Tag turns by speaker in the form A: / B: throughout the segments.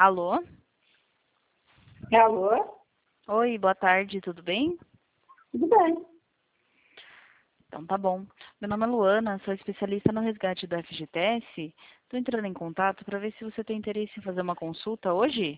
A: Alô?
B: Alô?
A: Oi, boa tarde, tudo bem?
B: Tudo bem.
A: Então tá bom. Meu nome é Luana, sou especialista no resgate do FGTS. Estou entrando em contato para ver se você tem interesse em fazer uma consulta hoje.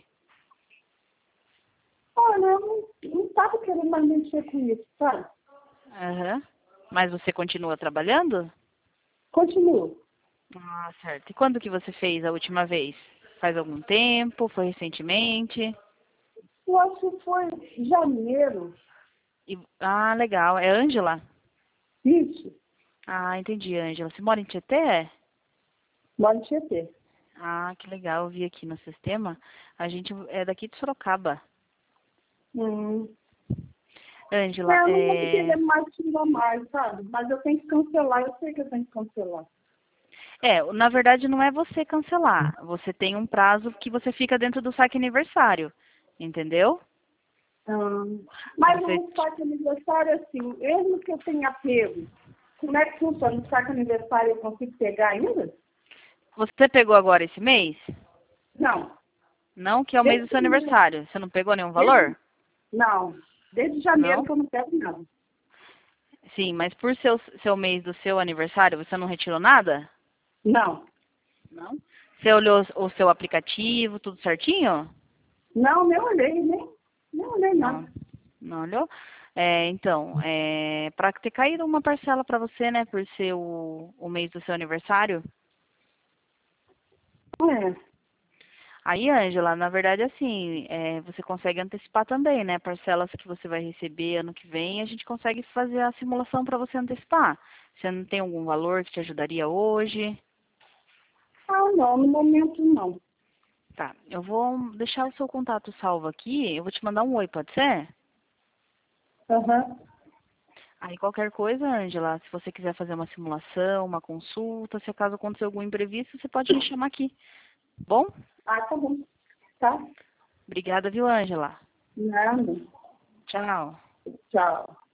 B: Olha, eu não estava querendo mais mexer com isso, sabe?
A: Aham. Mas você continua trabalhando?
B: Continuo.
A: Ah, certo. E quando que você fez a última vez? Faz algum tempo? Foi recentemente?
B: Eu acho que foi janeiro.
A: Ah, legal. É Ângela?
B: Isso.
A: Ah, entendi, Ângela. Você mora em Tietê?
B: Moro em Tietê.
A: Ah, que legal. Eu vi aqui no sistema. A gente é daqui de Sorocaba.
B: Hum.
A: Ângela,
B: Eu não vou querer mais tirar mais, sabe? Mas eu tenho que cancelar. Eu sei que eu tenho que cancelar.
A: na verdade não é você cancelar. Você tem um prazo que você fica dentro do saque aniversário, entendeu?
B: Mas
A: Você,
B: no saque aniversário, assim, mesmo que eu tenha pego, como é que funciona? No saque aniversário eu consigo pegar ainda?
A: você pegou agora esse mês?
B: Não.
A: Não, que é o mês do seu
B: Desde,
A: aniversário. Você não pegou nenhum
B: desde,
A: valor?
B: não. Desde janeiro
A: Não?
B: que eu não pego nada.
A: Sim, mas por seu mês do seu aniversário, você não retirou nada?
B: Não.
A: Não. Você olhou o seu aplicativo, tudo certinho?
B: Não, nem olhei, nem olhei
A: Não,
B: nada.
A: não olhou? Então, para ter caído uma parcela para você, né, por ser o mês do seu aniversário.
B: É.
A: Aí, Ângela, na verdade, assim, você consegue antecipar também, né? Parcelas que você vai receber ano que vem, a gente consegue fazer a simulação para você antecipar. Você não tem algum valor que te ajudaria hoje?
B: Ah, não, no momento não.
A: Tá, eu vou deixar o seu contato salvo aqui, eu vou te mandar um oi, pode ser?
B: Aham.
A: Aí qualquer coisa, Ângela, se você quiser fazer uma simulação, uma consulta, se acaso acontecer algum imprevisto, você pode me chamar aqui. Bom?
B: Ah, tá bom. Tá?
A: Obrigada, viu, Ângela?
B: Nada.
A: Tchau.
B: Tchau.